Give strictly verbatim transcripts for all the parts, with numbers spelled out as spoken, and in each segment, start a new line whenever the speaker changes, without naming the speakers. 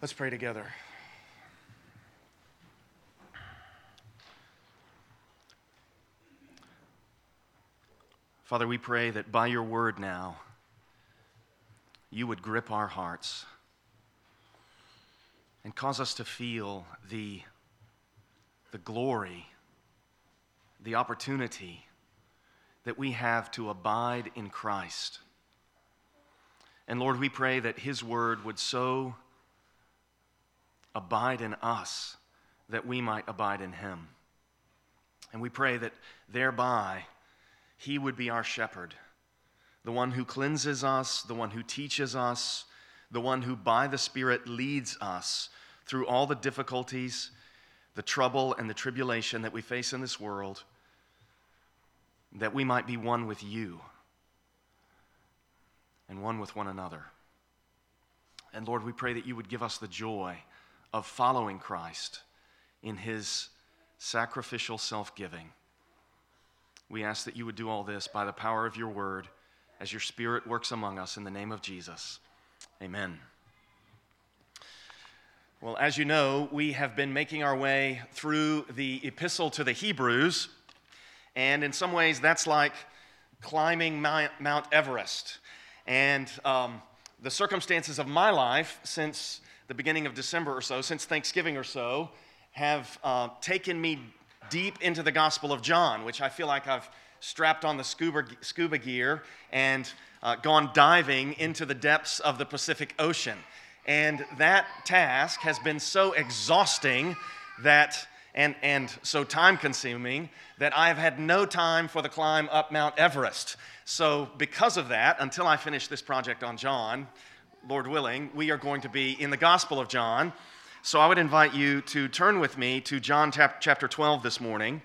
Let's pray together. Father, we pray that by your word now, you would grip our hearts and cause us to feel the, the glory, the opportunity that we have to abide in Christ. And Lord, we pray that his word would so abide in us that we might abide in him. And we pray that thereby he would be our shepherd, the one who cleanses us, the one who teaches us, the one who by the Spirit leads us through all the difficulties, the trouble, and the tribulation that we face in this world, that we might be one with you and one with one another. And Lord, we pray that you would give us the joy of following Christ in his sacrificial self-giving. We ask that you would do all this by the power of your word as your Spirit works among us in the name of Jesus. Amen. Well, as you know, we have been making our way through the epistle to the Hebrews, and in some ways that's like climbing Mount Everest. And um, the circumstances of my life since the beginning of December or so, since Thanksgiving or so, have uh, taken me deep into the Gospel of John, which I feel like I've strapped on the scuba, scuba gear and uh, gone diving into the depths of the Pacific Ocean. And that task has been so exhausting that and, and so time-consuming that I have had no time for the climb up Mount Everest. So because of that, until I finish this project on John, Lord willing, we are going to be in the Gospel of John. So I would invite you to turn with me to John chapter twelve this morning.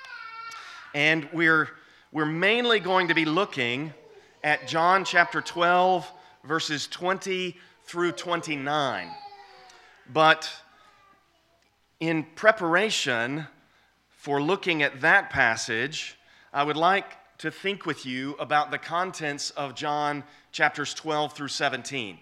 And we're, we're mainly going to be looking at John chapter twelve, verses twenty through twenty-nine. But in preparation for looking at that passage, I would like to think with you about the contents of John chapters twelve through seventeen.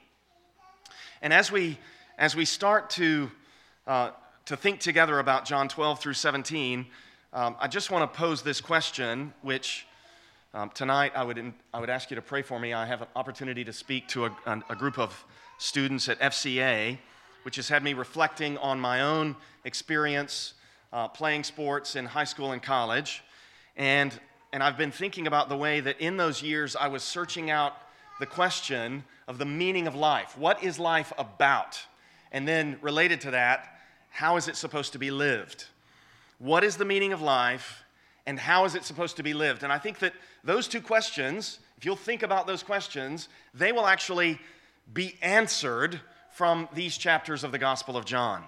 And as we as we start to uh, to think together about John twelve through seventeen, um, I just want to pose this question, which um, tonight I would I would ask you to pray for me. I have an opportunity to speak to a, a group of students at F C A, which has had me reflecting on my own experience uh, playing sports in high school and college, and and I've been thinking about the way that in those years I was searching out the question of the meaning of life. What is life about? And then related to that, how is it supposed to be lived? What is the meaning of life, and how is it supposed to be lived? And I think that those two questions, if you'll think about those questions, they will actually be answered from these chapters of the Gospel of John.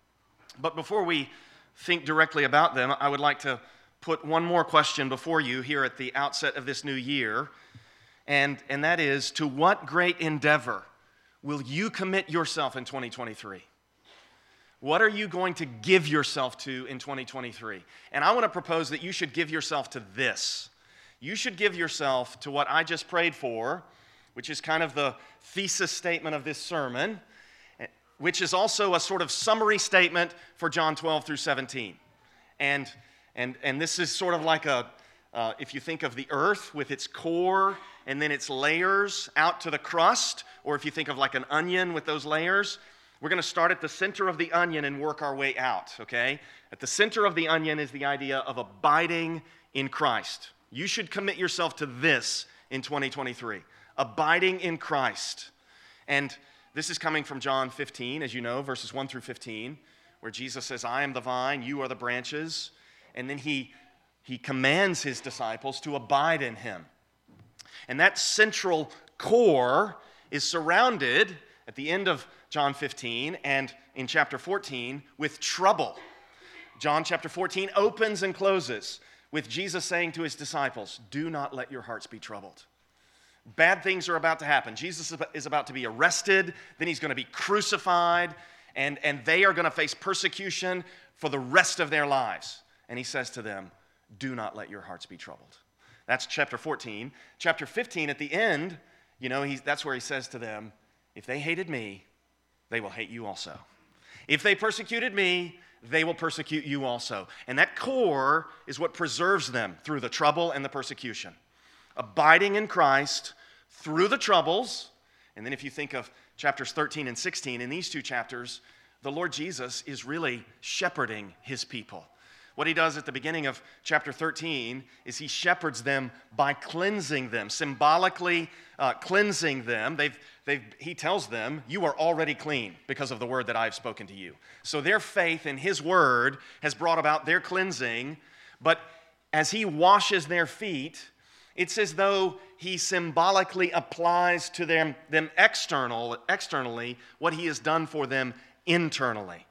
But before we think directly about them, I would like to put one more question before you here at the outset of this new year, and, and that is, to what great endeavor will you commit yourself in twenty twenty-three? What are you going to give yourself to in twenty twenty-three? And I want to propose that you should give yourself to this. You should give yourself to what I just prayed for, which is kind of the thesis statement of this sermon, which is also a sort of summary statement for John twelve through seventeen. And, and, and this is sort of like a, uh, if you think of the earth with its core and then its layers out to the crust, or if you think of like an onion with those layers, we're going to start at the center of the onion and work our way out, okay? At the center of the onion is the idea of abiding in Christ. You should commit yourself to this in twenty twenty-three, abiding in Christ. And this is coming from John fifteen, as you know, verses one through fifteen, where Jesus says, I am the vine, you are the branches. And then he, he commands his disciples to abide in him. And that central core is surrounded at the end of John fifteen and in chapter fourteen with trouble. John chapter fourteen opens and closes with Jesus saying to his disciples, do not let your hearts be troubled. Bad things are about to happen. Jesus is about to be arrested, then he's going to be crucified, and, and they are going to face persecution for the rest of their lives. And he says to them, do not let your hearts be troubled. That's chapter fourteen. Chapter fifteen, at the end, you know, he's, that's where he says to them, if they hated me, they will hate you also. If they persecuted me, they will persecute you also. And that core is what preserves them through the trouble and the persecution. Abiding in Christ through the troubles. And then if you think of chapters thirteen and sixteen, in these two chapters, the Lord Jesus is really shepherding his people. What he does at the beginning of chapter thirteen is he shepherds them by cleansing them, symbolically uh, cleansing them. They've, they've, he tells them, you are already clean because of the word that I have spoken to you. So their faith in his word has brought about their cleansing, but as he washes their feet, it's as though he symbolically applies to them, them external, externally what he has done for them internally.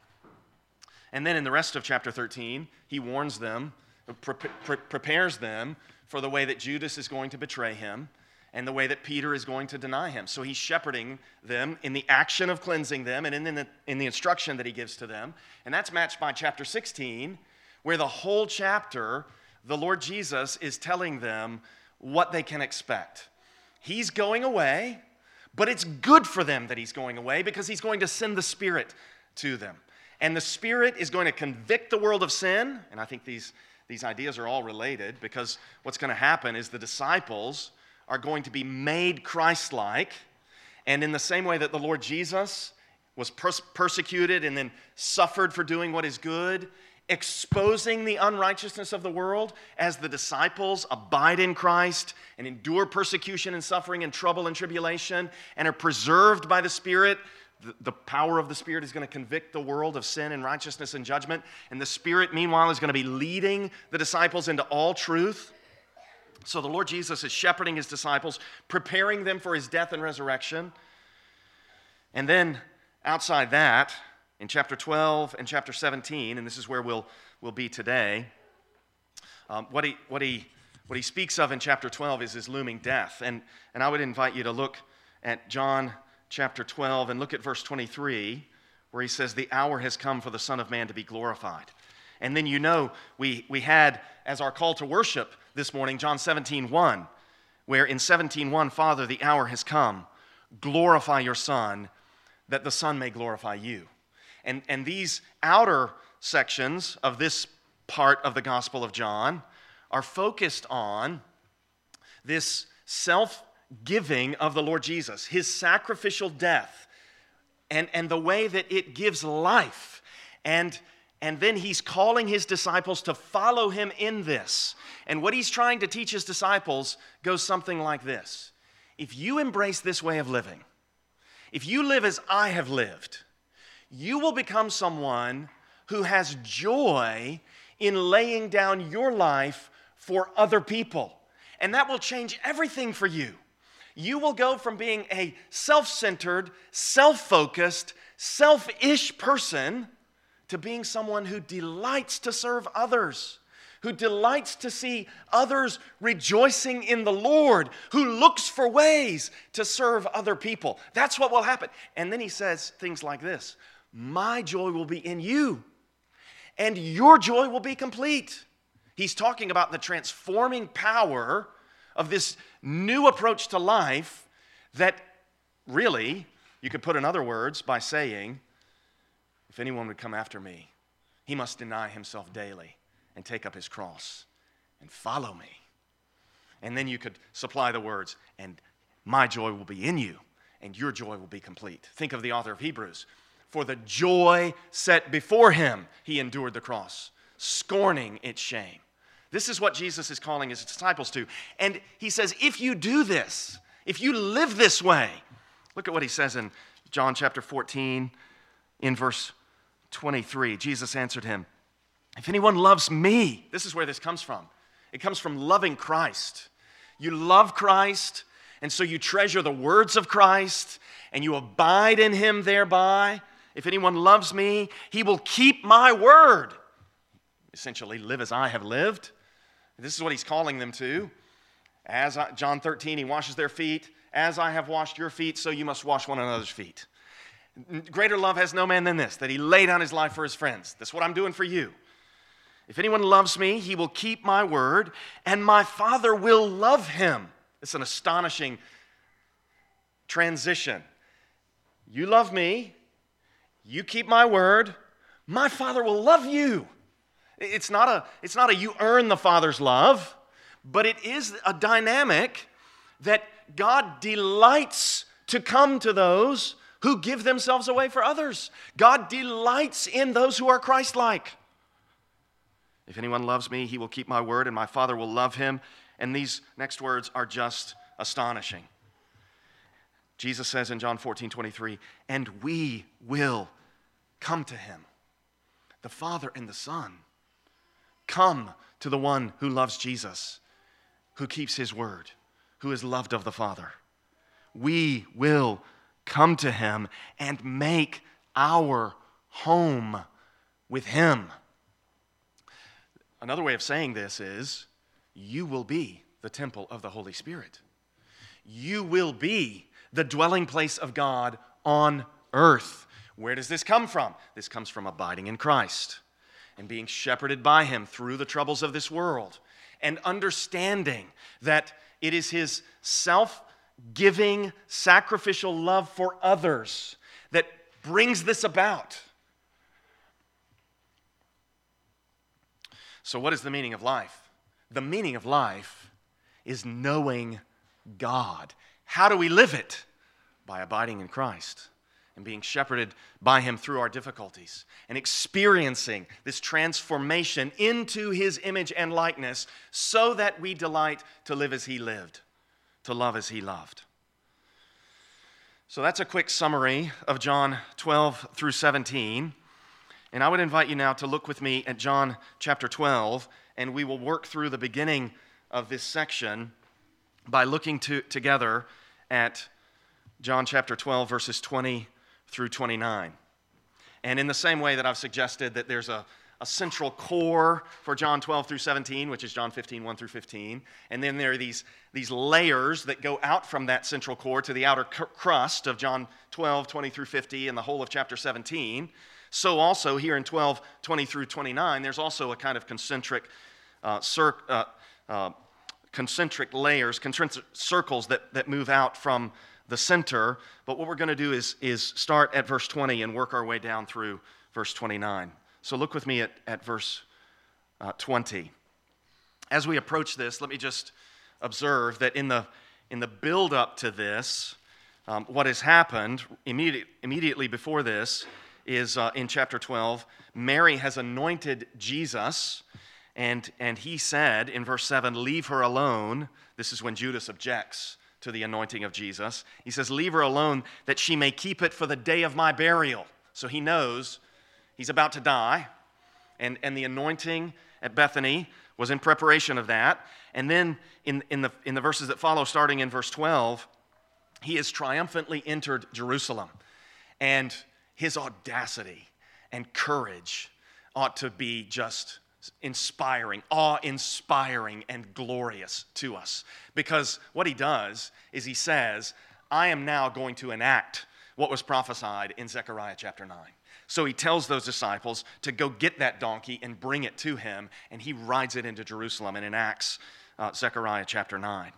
And then in the rest of chapter thirteen, he warns them, pre- pre- prepares them for the way that Judas is going to betray him and the way that Peter is going to deny him. So he's shepherding them in the action of cleansing them and in the, in the instruction that he gives to them. And that's matched by chapter sixteen, where the whole chapter, the Lord Jesus is telling them what they can expect. He's going away, but it's good for them that he's going away because he's going to send the Spirit to them. And the Spirit is going to convict the world of sin. And I think these, these ideas are all related because what's going to happen is the disciples are going to be made Christ-like. And in the same way that the Lord Jesus was pers- persecuted and then suffered for doing what is good, exposing the unrighteousness of the world, as the disciples abide in Christ and endure persecution and suffering and trouble and tribulation and are preserved by the Spirit, the, the power of the Spirit is going to convict the world of sin and righteousness and judgment. And the Spirit, meanwhile, is going to be leading the disciples into all truth. So the Lord Jesus is shepherding his disciples, preparing them for his death and resurrection. And then outside that, in chapter twelve and chapter seventeen, and this is where we'll, we'll be today, um, what, he, what, he, what he speaks of in chapter twelve is his looming death. And, and I would invite you to look at John chapter twelve and look at verse twenty-three, where he says, the hour has come for the Son of Man to be glorified. And then you know we, we had as our call to worship this morning, John seventeen one, where in seventeen one, Father, the hour has come. Glorify your Son, that the Son may glorify you. And, and these outer sections of this part of the Gospel of John are focused on this self-giving of the Lord Jesus, his sacrificial death, and, and the way that it gives life. And, and then he's calling his disciples to follow him in this. And what he's trying to teach his disciples goes something like this. If you embrace this way of living, if you live as I have lived, you will become someone who has joy in laying down your life for other people. And that will change everything for you. You will go from being a self-centered, self-focused, selfish person to being someone who delights to serve others, who delights to see others rejoicing in the Lord, who looks for ways to serve other people. That's what will happen. And then he says things like this. My joy will be in you, and your joy will be complete. He's talking about the transforming power of this new approach to life that really, you could put in other words by saying, if anyone would come after me, he must deny himself daily and take up his cross and follow me. And then you could supply the words, and my joy will be in you, and your joy will be complete. Think of the author of Hebrews. For the joy set before him, he endured the cross, scorning its shame. This is what Jesus is calling his disciples to. And he says, if you do this, if you live this way, look at what he says in John chapter fourteen, in verse twenty-three. Jesus answered him, if anyone loves me, this is where this comes from. It comes from loving Christ. You love Christ, and so you treasure the words of Christ, and you abide in him thereby. If anyone loves me, he will keep my word. Essentially, live as I have lived. This is what he's calling them to. As I, John thirteen, he washes their feet. As I have washed your feet, so you must wash one another's feet. Greater love has no man than this, that he lay down his life for his friends. That's what I'm doing for you. If anyone loves me, he will keep my word, and my Father will love him. It's an astonishing transition. You love me, you keep my word, my Father will love you. It's not a, it's not a you earn the Father's love, but it is a dynamic that God delights to come to those who give themselves away for others. God delights in those who are Christ-like. If anyone loves me, he will keep my word, and my Father will love him. And these next words are just astonishing. Jesus says in John fourteen twenty-three, and we will come to him. The Father and the Son come to the one who loves Jesus, who keeps his word, who is loved of the Father. We will come to him and make our home with him. Another way of saying this is, you will be the temple of the Holy Spirit. You will be the dwelling place of God on earth. Where does this come from? This comes from abiding in Christ and being shepherded by him through the troubles of this world and understanding that it is his self-giving, sacrificial love for others that brings this about. So what is the meaning of life? The meaning of life is knowing God. How do we live it? By abiding in Christ and being shepherded by him through our difficulties and experiencing this transformation into his image and likeness so that we delight to live as he lived, to love as he loved. So that's a quick summary of John twelve through seventeen. And I would invite you now to look with me at John chapter twelve, and we will work through the beginning of this section by looking to, together at John chapter twelve, verses twenty through twenty-nine. And in the same way that I've suggested that there's a, a central core for John twelve through seventeen, which is John fifteen, one through fifteen, and then there are these, these layers that go out from that central core to the outer crust of John twelve, twenty through fifty, and the whole of chapter seventeen. So also here in twelve, twenty through twenty-nine, there's also a kind of concentric uh, cir- uh, uh, concentric layers, concentric circles that, that move out from the center. But what we're going to do is, is start at verse twenty and work our way down through verse twenty-nine. So look with me at, at verse uh, twenty. As we approach this, let me just observe that in the, in the build-up to this, um, what has happened immediate, immediately before this is uh, in chapter twelve, Mary has anointed Jesus, and, and he said in verse seven, leave her alone. This is when Judas objects to the anointing of Jesus. He says, leave her alone that she may keep it for the day of my burial. So he knows he's about to die, and, and the anointing at Bethany was in preparation of that. And then in, in, the, in the verses that follow, starting in verse twelve, he has triumphantly entered Jerusalem, and his audacity and courage ought to be just inspiring, awe-inspiring, and glorious to us. Because what he does is he says, I am now going to enact what was prophesied in Zechariah chapter nine. So he tells those disciples to go get that donkey and bring it to him, and he rides it into Jerusalem and enacts uh, Zechariah chapter nine.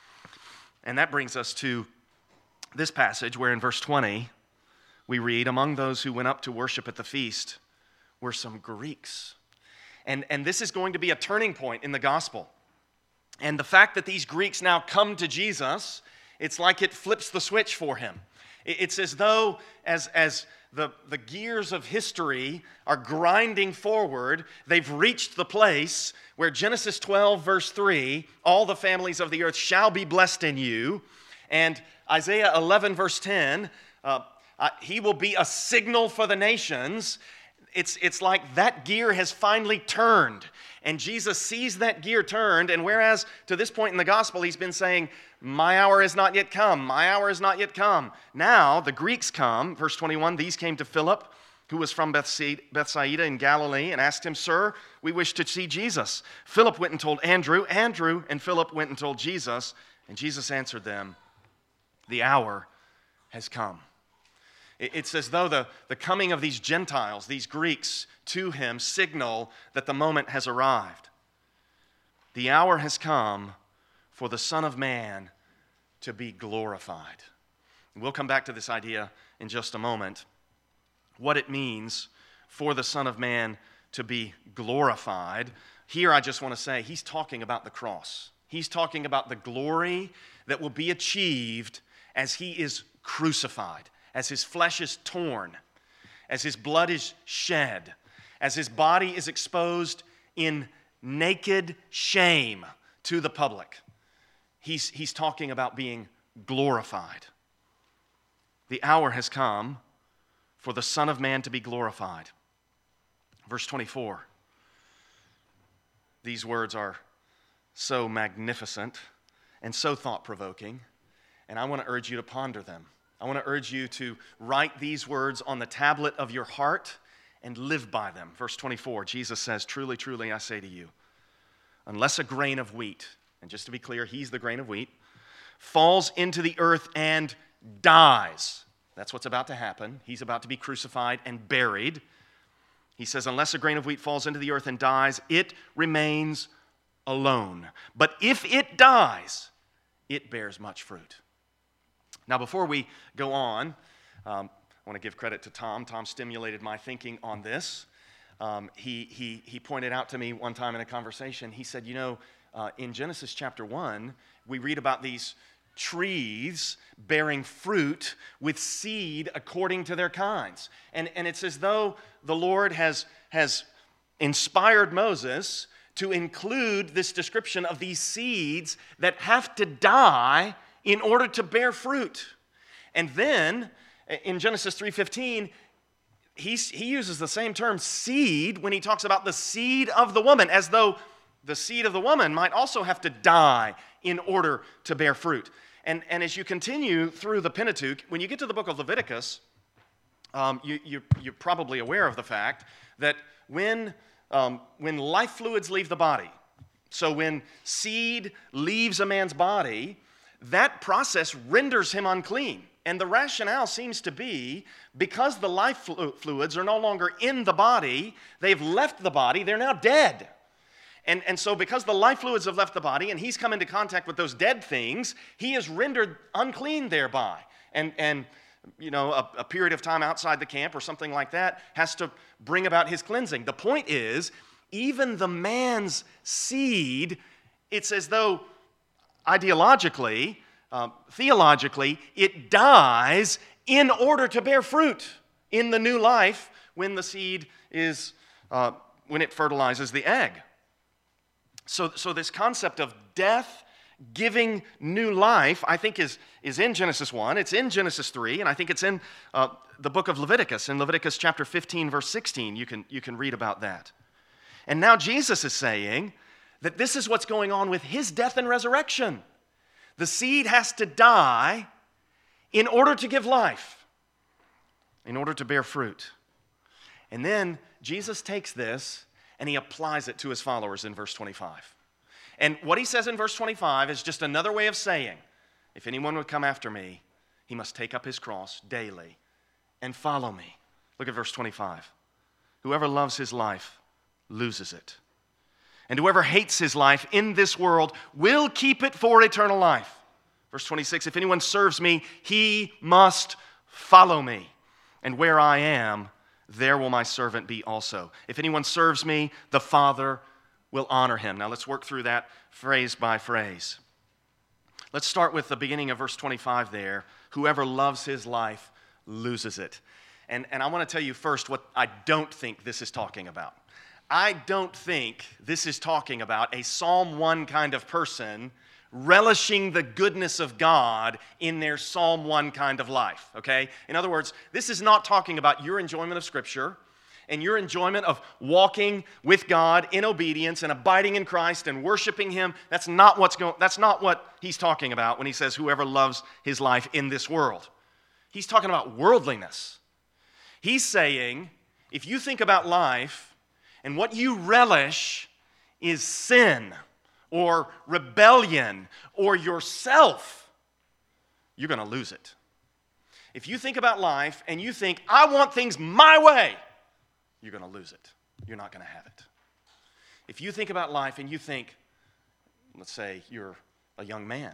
And that brings us to this passage where in verse twenty, we read, among those who went up to worship at the feast were some Greeks. And, and this is going to be a turning point in the gospel. And the fact that these Greeks now come to Jesus, it's like it flips the switch for him. It, it's as though as, as the, the gears of history are grinding forward, they've reached the place where Genesis twelve, verse three, all the families of the earth shall be blessed in you. And Isaiah eleven, verse ten, uh, Uh, he will be a signal for the nations. It's, it's like that gear has finally turned. And Jesus sees that gear turned, and whereas to this point in the gospel he's been saying, my hour has not yet come, my hour has not yet come. Now the Greeks come, verse twenty-one, these came to Philip, who was from Bethsaida in Galilee, and asked him, sir, we wish to see Jesus. Philip went and told Andrew, Andrew and Philip went and told Jesus, and Jesus answered them, the hour has come. It's as though the, the coming of these Gentiles, these Greeks, to him signal that the moment has arrived. The hour has come for the Son of Man to be glorified. And we'll come back to this idea in just a moment. what it means for the Son of Man to be glorified. Here I just want to say he's talking about the cross. He's talking about the glory that will be achieved as he is crucified, as his flesh is torn, as his blood is shed, as his body is exposed in naked shame to the public. He's, he's talking about being glorified. The hour has come for the Son of Man to be glorified. Verse twenty-four. These words are so magnificent and so thought-provoking, and I want to urge you to ponder them. I want to urge you to write these words on the tablet of your heart and live by them. Verse twenty-four, Jesus says, "Truly, truly, I say to you, unless a grain of wheat," and just to be clear, he's the grain of wheat, "falls into the earth and dies." That's what's about to happen. He's about to be crucified and buried. He says, unless a grain of wheat falls into the earth and dies, it remains alone. But if it dies, it bears much fruit. Now, before we go on, um, I want to give credit to Tom. Tom stimulated my thinking on this. Um, he, he, he pointed out to me one time in a conversation, he said, you know, uh, in Genesis chapter one, we read about these trees bearing fruit with seed according to their kinds. And, and it's as though the Lord has, has inspired Moses to include this description of these seeds that have to die in order to bear fruit. And then in Genesis three fifteen, he, he uses the same term seed when he talks about the seed of the woman, as though the seed of the woman might also have to die in order to bear fruit. And, and as you continue through the Pentateuch, when you get to the book of Leviticus, um, you, you, you're probably aware of the fact that when, um, when life fluids leave the body, so when seed leaves a man's body, that process renders him unclean. And the rationale seems to be because the life flu- fluids are no longer in the body, they've left the body, they're now dead. And, and so because the life fluids have left the body and he's come into contact with those dead things, he is rendered unclean thereby. And, and you know, a, a period of time outside the camp or something like that has to bring about his cleansing. The point is, even the man's seed, it's as though ideologically, uh, theologically, it dies in order to bear fruit in the new life when the seed is, uh, when it fertilizes the egg. So, so this concept of death giving new life, I think, is, is in Genesis one, it's in Genesis three, and I think it's in uh, the book of Leviticus. In Leviticus chapter fifteen, verse sixteen, you can, you can read about that. And now Jesus is saying that this is what's going on with his death and resurrection. The seed has to die in order to give life, in order to bear fruit. And then Jesus takes this and he applies it to his followers in verse twenty-five. And what he says in verse twenty-five is just another way of saying, if anyone would come after me, he must take up his cross daily and follow me. Look at verse twenty-five. Whoever loves his life loses it. And whoever hates his life in this world will keep it for eternal life. Verse twenty-six, if anyone serves me, he must follow me. And where I am, there will my servant be also. If anyone serves me, the Father will honor him. Now let's work through that phrase by phrase. Let's start with the beginning of verse twenty-five there. Whoever loves his life loses it. And, and I want to tell you first what I don't think this is talking about. I don't think this is talking about a Psalm one kind of person relishing the goodness of God in their Psalm one kind of life, okay? In other words, this is not talking about your enjoyment of Scripture and your enjoyment of walking with God in obedience and abiding in Christ and worshiping Him. That's not what's going. That's not what he's talking about when he says whoever loves his life in this world. He's talking about worldliness. He's saying if you think about life and what you relish is sin or rebellion or yourself, you're going to lose it. If you think about life and you think, I want things my way, you're going to lose it. You're not going to have it. If you think about life and you think, let's say you're a young man,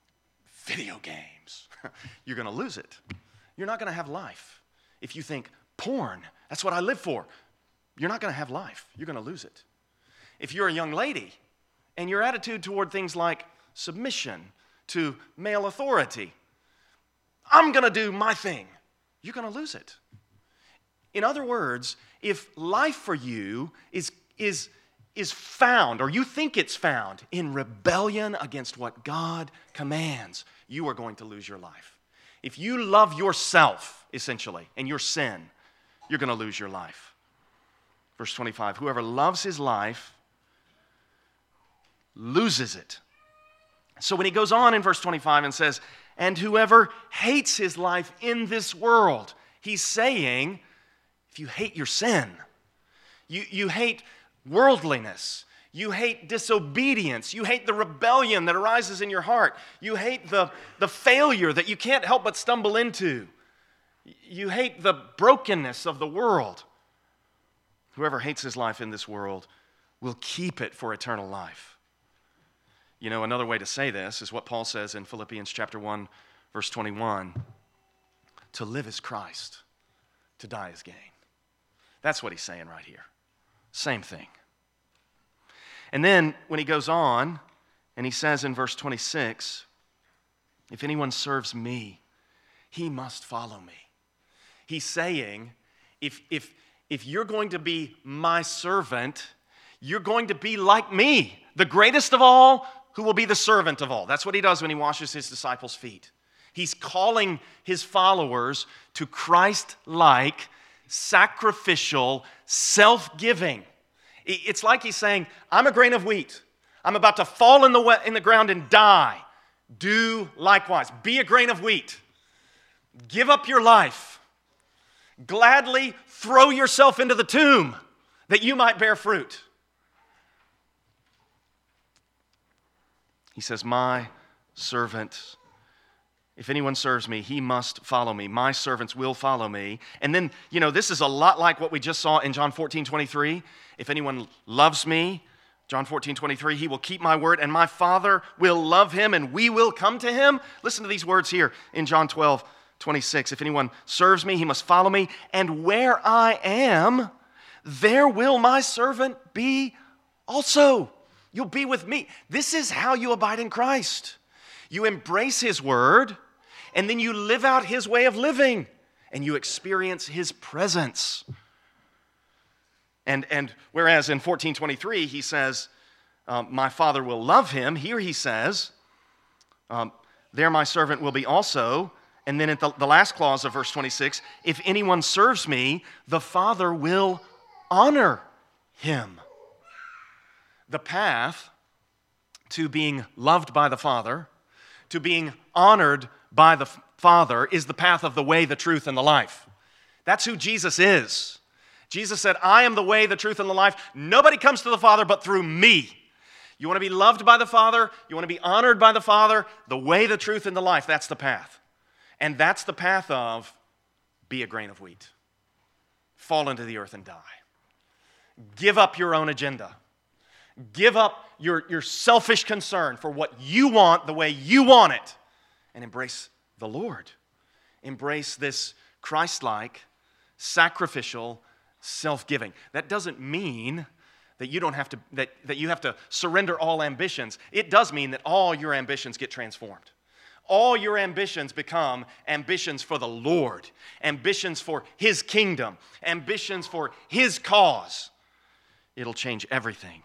video games, you're going to lose it. You're not going to have life. If you think porn. That's what I live for. You're not going to have life. You're going to lose it. If you're a young lady and your attitude toward things like submission to male authority, I'm going to do my thing, you're going to lose it. In other words, if life for you is, is, is found, or you think it's found, in rebellion against what God commands, you are going to lose your life. If you love yourself, essentially, and your sin, you're going to lose your life. Verse twenty-five, whoever loves his life loses it. So when he goes on in verse twenty-five and says, and whoever hates his life in this world, he's saying, if you hate your sin, you, you hate worldliness, you hate disobedience, you hate the rebellion that arises in your heart, you hate the, the failure that you can't help but stumble into, you hate the brokenness of the world, whoever hates his life in this world will keep it for eternal life. You know, another way to say this is what Paul says in Philippians chapter one, verse twenty-one. To live is Christ, to die is gain. That's what he's saying right here. Same thing. And then when he goes on, and he says in verse twenty-six, if anyone serves me, he must follow me. He's saying, if, if, if you're going to be my servant, you're going to be like me, the greatest of all, who will be the servant of all. That's what he does when he washes his disciples' feet. He's calling his followers to Christ-like, sacrificial, self-giving. It's like he's saying, I'm a grain of wheat. I'm about to fall in the, wet, in the ground and die. Do likewise. Be a grain of wheat. Give up your life. Gladly throw yourself into the tomb that you might bear fruit. He says, my servant, if anyone serves me, he must follow me. My servants will follow me. And then, you know, this is a lot like what we just saw in John fourteen twenty-three. If anyone loves me, John fourteen twenty-three, he will keep my word, and my Father will love him, and we will come to him. Listen to these words here in John twelve twenty-six. If anyone serves me, he must follow me, and where I am, there will my servant be also. You'll be with me. This is how you abide in Christ. You embrace his word, and then you live out his way of living, and you experience his presence. And, and whereas in fourteen twenty-three, he says, um, my Father will love him. Here he says, um, there my servant will be also. And then at the, the last clause of verse twenty-six, if anyone serves me, the Father will honor him. The path to being loved by the Father, to being honored by the Father, is the path of the way, the truth, and the life. That's who Jesus is. Jesus said, I am the way, the truth, and the life. Nobody comes to the Father but through me. You want to be loved by the Father, you want to be honored by the Father, the way, the truth, and the life, that's the path. And that's the path of be a grain of wheat. Fall into the earth and die. Give up your own agenda. Give up your, your selfish concern for what you want the way you want it, and embrace the Lord. Embrace this Christ-like, sacrificial, self-giving. That doesn't mean that you don't have to, that, that you have to surrender all ambitions. It does mean that all your ambitions get transformed. All your ambitions become ambitions for the Lord, ambitions for his kingdom, ambitions for his cause. It'll change everything.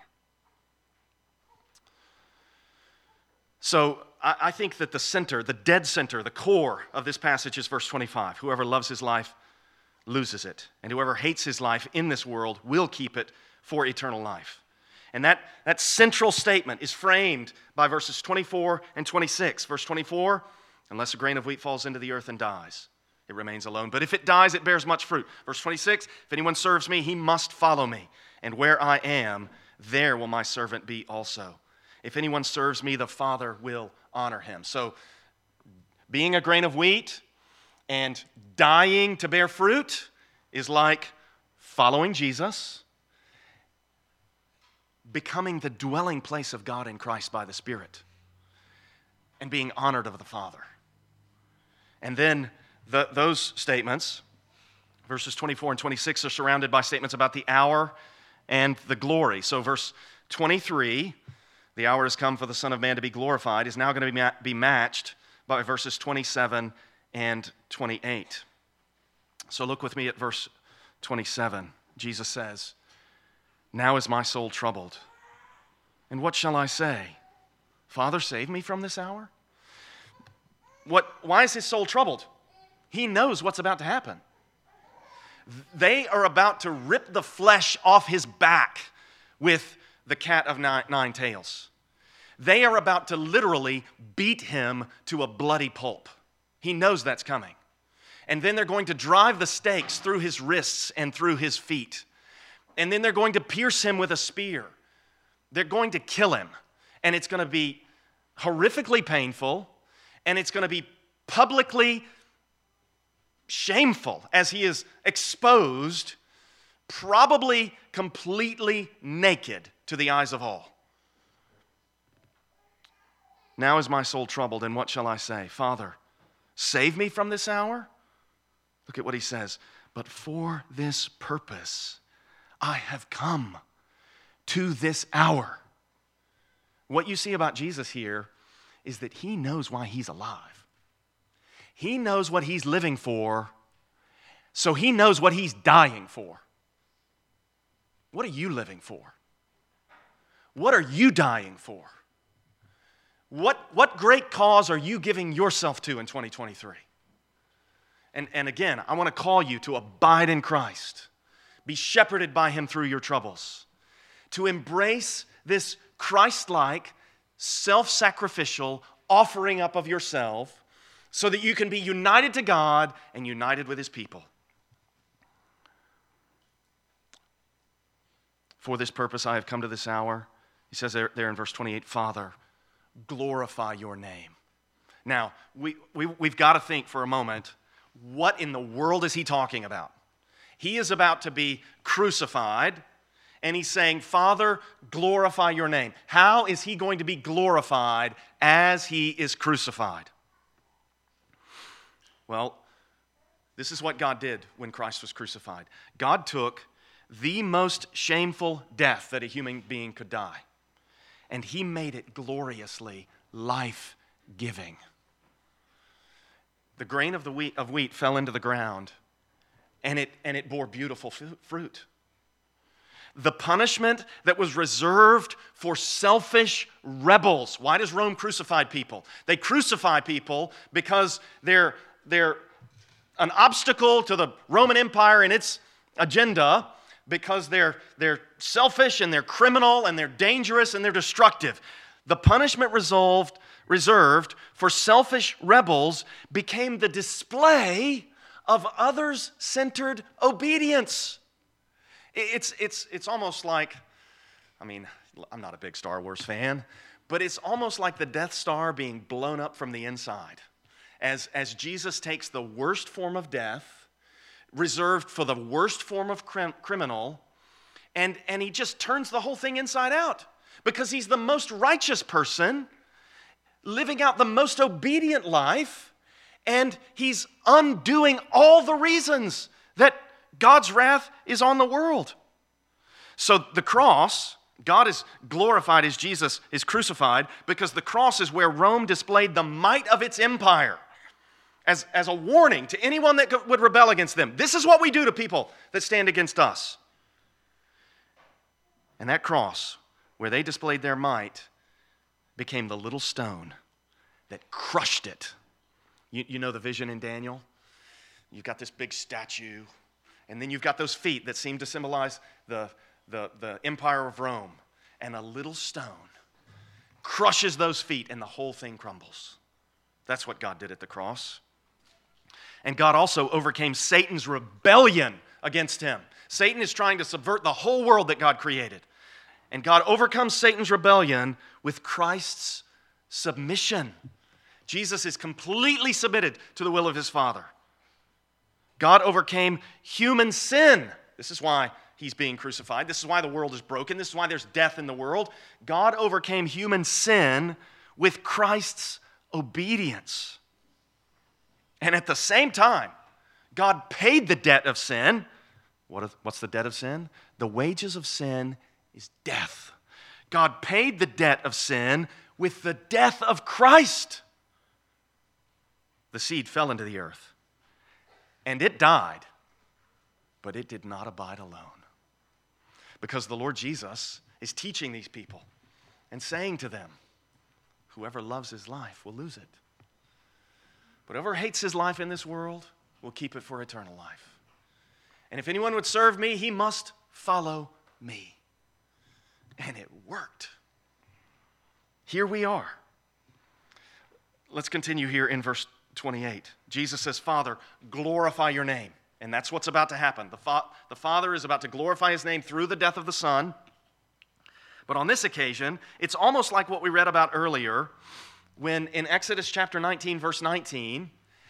So I, I think that the center, the dead center, the core of this passage is verse twenty-five. Whoever loves his life loses it, and whoever hates his life in this world will keep it for eternal life. And that, that central statement is framed by verses twenty-four and twenty-six. Verse twenty-four, unless a grain of wheat falls into the earth and dies, it remains alone. But if it dies, it bears much fruit. Verse twenty-six, if anyone serves me, he must follow me. And where I am, there will my servant be also. If anyone serves me, the Father will honor him. So being a grain of wheat and dying to bear fruit is like following Jesus, becoming the dwelling place of God in Christ by the Spirit, and being honored of the Father. And then the, those statements Verses twenty-four and twenty-six are surrounded by statements about the hour and the glory. So verse twenty-three, the hour has come for the Son of Man to be glorified, is now going to be, ma- be matched by verses twenty-seven and twenty-eight. So look with me at verse twenty-seven. Jesus says, "Now is my soul troubled. And what shall I say? Father, save me from this hour?" What, why is his soul troubled? He knows what's about to happen. They are about to rip the flesh off his back with the cat of nine, nine tails. They are about to literally beat him to a bloody pulp. He knows that's coming. And then they're going to drive the stakes through his wrists and through his feet. And then they're going to pierce him with a spear. They're going to kill him. And it's going to be horrifically painful, and it's going to be publicly shameful as he is exposed, probably completely naked to the eyes of all. Now is my soul troubled, and what shall I say? Father, save me from this hour? Look at what he says. But for this purpose I have come to this hour. What you see about Jesus here is that he knows why he's alive. He knows what he's living for, so he knows what he's dying for. What are you living for? What are you dying for? What, what great cause are you giving yourself to in twenty twenty-three? And, and again, I want to call you to abide in Christ. Be shepherded by him through your troubles. To embrace this Christ-like, self-sacrificial offering up of yourself so that you can be united to God and united with his people. For this purpose I have come to this hour. He says there, there in verse twenty-eight, Father, glorify your name. Now, we, we, we've got to think for a moment, what in the world is he talking about? He is about to be crucified, and he's saying, Father, glorify your name. How is he going to be glorified as he is crucified? Well, this is what God did when Christ was crucified. God took the most shameful death that a human being could die, and he made it gloriously life-giving. The grain of the wheat of wheat fell into the ground, and it and it bore beautiful fruit. The punishment that was reserved for selfish rebels. Why does Rome crucify people? They crucify people because they're they're an obstacle to the Roman Empire and its agenda, because they're they're selfish and they're criminal and they're dangerous and they're destructive. The punishment resolved, reserved for selfish rebels became the display of others-centered obedience. It's, it's, it's almost like, I mean, I'm not a big Star Wars fan, but it's almost like the Death Star being blown up from the inside. As, as Jesus takes the worst form of death, reserved for the worst form of crim- criminal, and, and he just turns the whole thing inside out. Because he's the most righteous person, living out the most obedient life, and he's undoing all the reasons that God's wrath is on the world. So the cross, God is glorified as Jesus is crucified, because the cross is where Rome displayed the might of its empire as, as a warning to anyone that would rebel against them. This is what we do to people that stand against us. And that cross, where they displayed their might, became the little stone that crushed it. You, you know the vision in Daniel? You've got this big statue, and then you've got those feet that seem to symbolize the, the, the empire of Rome. And a little stone crushes those feet, and the whole thing crumbles. That's what God did at the cross. And God also overcame Satan's rebellion against him. Satan is trying to subvert the whole world that God created. And God overcomes Satan's rebellion with Christ's submission. Jesus is completely submitted to the will of his Father. God overcame human sin. This is why he's being crucified. This is why the world is broken. This is why there's death in the world. God overcame human sin with Christ's obedience. And at the same time, God paid the debt of sin. What is, what's the debt of sin? The wages of sin is death. God paid the debt of sin with the death of Christ. The seed fell into the earth, and it died, but it did not abide alone. Because the Lord Jesus is teaching these people and saying to them, whoever loves his life will lose it. But whoever hates his life in this world will keep it for eternal life. And if anyone would serve me, he must follow me. And it worked. Here we are. Let's continue here in verse twenty-eight. Jesus says, Father, glorify your name. And that's what's about to happen. The, fa- the Father is about to glorify his name through the death of the Son. But on this occasion, it's almost like what we read about earlier when in Exodus chapter nineteen, verse nineteen,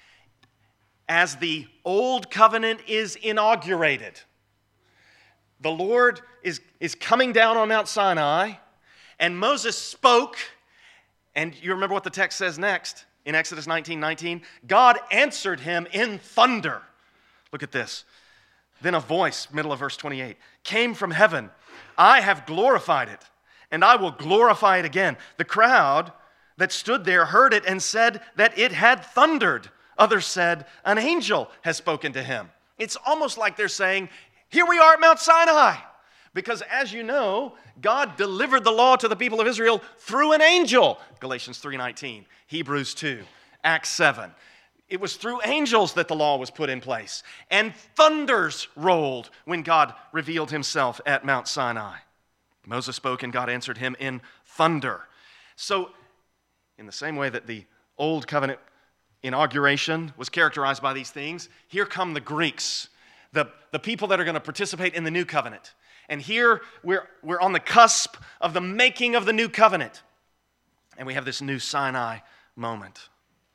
as the old covenant is inaugurated, the Lord is, is coming down on Mount Sinai, and Moses spoke, and you remember what the text says next in Exodus nineteen nineteen? God answered him in thunder. Look at this. Then a voice, middle of verse twenty-eight, came from heaven. I have glorified it, and I will glorify it again. The crowd that stood there heard it and said that it had thundered. Others said, an angel has spoken to him. It's almost like they're saying, here we are at Mount Sinai. Because as you know, God delivered the law to the people of Israel through an angel. Galatians three nineteen, Hebrews two, Acts seven. It was through angels that the law was put in place. And thunders rolled when God revealed himself at Mount Sinai. Moses spoke and God answered him in thunder. So, in the same way that the Old Covenant inauguration was characterized by these things, here come the Greeks, the, the people that are going to participate in the New Covenant. And here we're, we're on the cusp of the making of the New Covenant. And we have this new Sinai moment.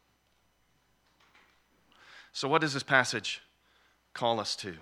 So what does this passage call us to?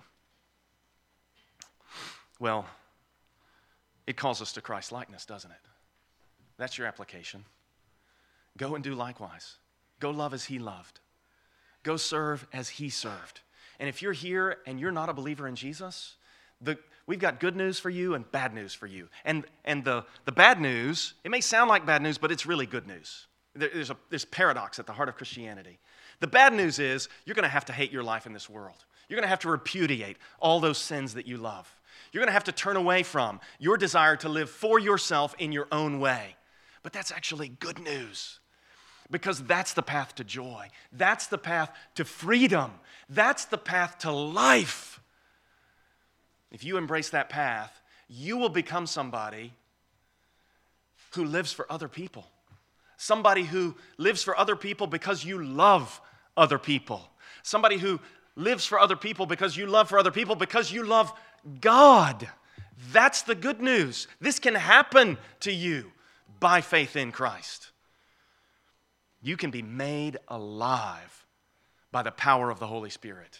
Well, it calls us to Christ-likeness, doesn't it? That's your application. Go and do likewise. Go love as he loved. Go serve as he served. And if you're here and you're not a believer in Jesus, the, we've got good news for you and bad news for you. And, and the, the bad news, it may sound like bad news, but it's really good news. There, there's a there's paradox at the heart of Christianity. The bad news is you're going to have to hate your life in this world. You're going to have to repudiate all those sins that you love. You're going to have to turn away from your desire to live for yourself in your own way. But that's actually good news. Because that's the path to joy. That's the path to freedom. That's the path to life. If you embrace that path, you will become somebody who lives for other people. Somebody who lives for other people because you love other people. Somebody who lives for other people because you love for other people because you love God. That's the good news. This can happen to you by faith in Christ. You can be made alive by the power of the Holy Spirit.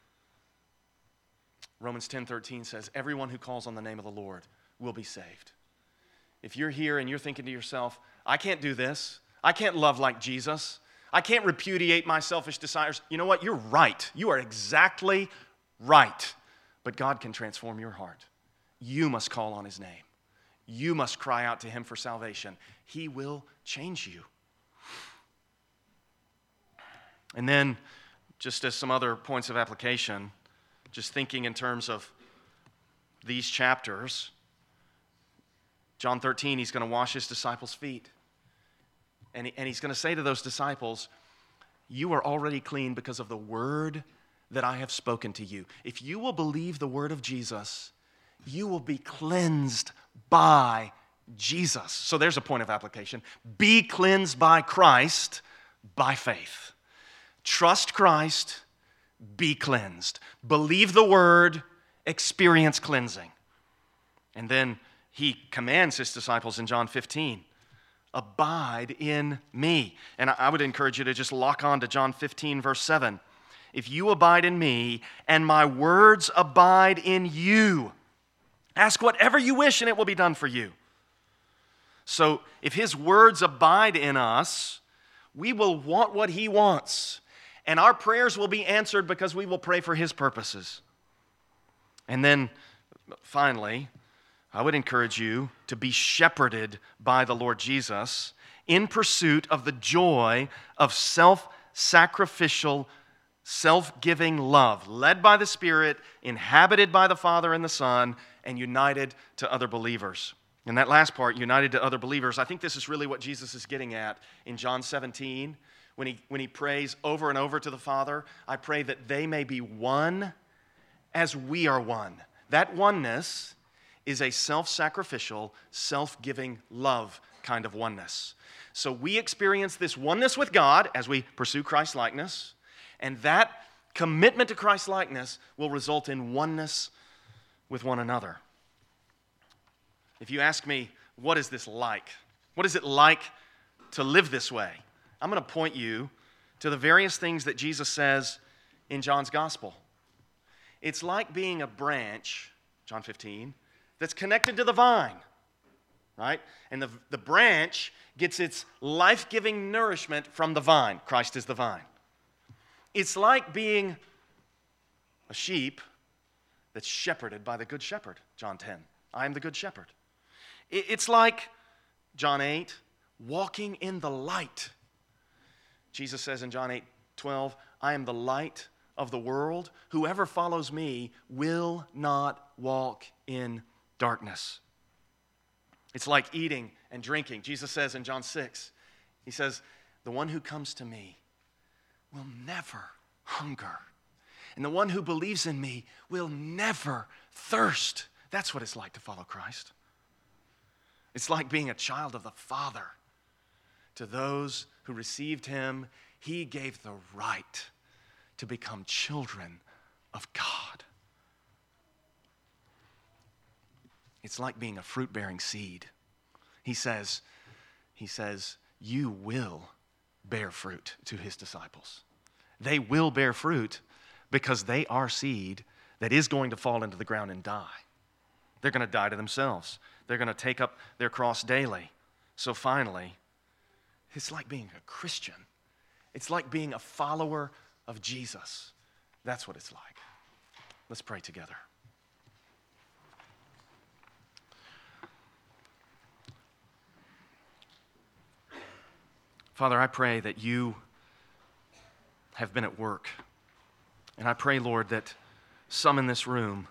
Romans ten thirteen says, everyone who calls on the name of the Lord will be saved. If you're here and you're thinking to yourself, I can't do this. I can't love like Jesus. I can't repudiate my selfish desires. You know what? You're right. You are exactly right. But God can transform your heart. You must call on his name. You must cry out to him for salvation. He will change you. And then, just as some other points of application, just thinking in terms of these chapters, John thirteen, he's going to wash his disciples' feet. And, he, and he's going to say to those disciples, you are already clean because of the word that I have spoken to you. If you will believe the word of Jesus, you will be cleansed by Jesus. So there's a point of application. Be cleansed by Christ by faith. Trust Christ, be cleansed. Believe the word, experience cleansing. And then he commands his disciples in John fifteen, abide in me. And I would encourage you to just lock on to John fifteen, verse seven. If you abide in me and my words abide in you, ask whatever you wish and it will be done for you. So if his words abide in us, we will want what he wants. And our prayers will be answered because we will pray for His purposes. And then, finally, I would encourage you to be shepherded by the Lord Jesus in pursuit of the joy of self-sacrificial, self-giving love, led by the Spirit, inhabited by the Father and the Son, and united to other believers. And that last part, united to other believers, I think this is really what Jesus is getting at in John seventeen. When he, when he prays over and over to the Father, I pray that they may be one as we are one. That oneness is a self-sacrificial, self-giving love kind of oneness. So we experience this oneness with God as we pursue Christ-likeness, and that commitment to Christ-likeness will result in oneness with one another. If you ask me, what is this like? What is it like to live this way? I'm going to point you to the various things that Jesus says in John's gospel. It's like being a branch, John fifteen, that's connected to the vine, right? And the, the branch gets its life-giving nourishment from the vine. Christ is the vine. It's like being a sheep that's shepherded by the good shepherd, John ten. I am the good shepherd. It, it's like, John eight, walking in the light. Jesus says in John eight twelve, I am the light of the world. Whoever follows me will not walk in darkness. It's like eating and drinking. Jesus says in John six, he says, the one who comes to me will never hunger. And the one who believes in me will never thirst. That's what it's like to follow Christ. It's like being a child of the Father. To those who received Him, He gave the right to become children of God. It's like being a fruit-bearing seed. He says, he says, you will bear fruit to His disciples. They will bear fruit because they are seed that is going to fall into the ground and die. They're going to die to themselves. They're going to take up their cross daily. So finally, it's like being a Christian. It's like being a follower of Jesus. That's what it's like. Let's pray together. Father, I pray that you have been at work. And I pray, Lord, that some in this room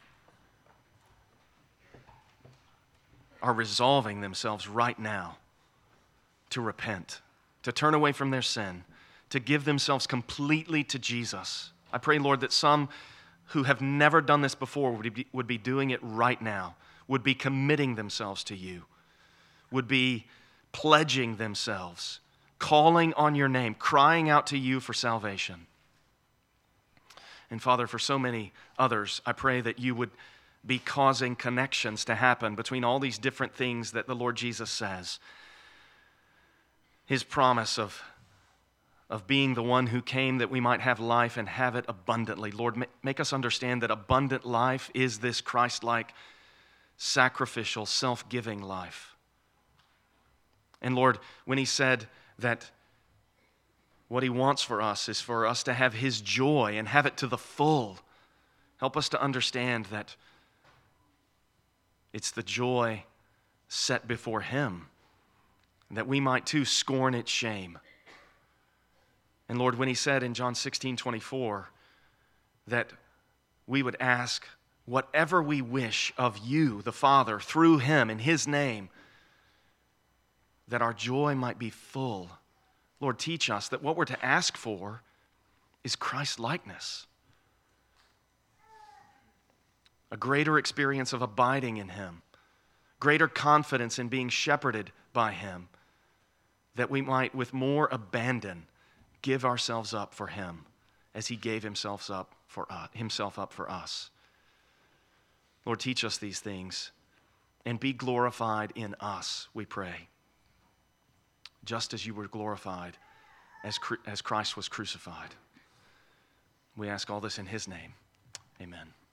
are resolving themselves right now to repent, to turn away from their sin, to give themselves completely to Jesus. I pray, Lord, that some who have never done this before would be, would be doing it right now, would be committing themselves to you, would be pledging themselves, calling on your name, crying out to you for salvation. And Father, for so many others, I pray that you would be causing connections to happen between all these different things that the Lord Jesus says. His promise of, of being the one who came that we might have life and have it abundantly. Lord, make us understand that abundant life is this Christ-like, sacrificial, self-giving life. And Lord, when He said that what He wants for us is for us to have His joy and have it to the full, help us to understand that it's the joy set before Him, that we might too scorn its shame. And Lord, when He said in John sixteen twenty-four that we would ask whatever we wish of you, the Father, through Him, in His name, that our joy might be full. Lord, teach us that what we're to ask for is Christ-likeness, a greater experience of abiding in Him, greater confidence in being shepherded by Him, that we might with more abandon give ourselves up for Him as He gave Himself up for us, Himself up for us. Lord, teach us these things and be glorified in us, we pray, just as you were glorified as, as Christ was crucified. We ask all this in His name. Amen.